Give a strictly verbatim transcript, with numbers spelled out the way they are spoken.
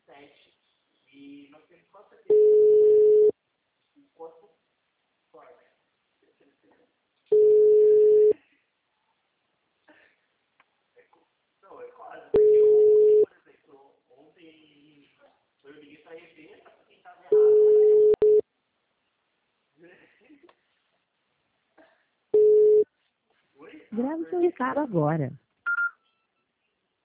sete. E nós temos quase certeza que o corpo forte. Não, é quase, porque ontem, por exemplo, ontem eu liguei para a E V, para quem estava errado. Grave seu recado agora.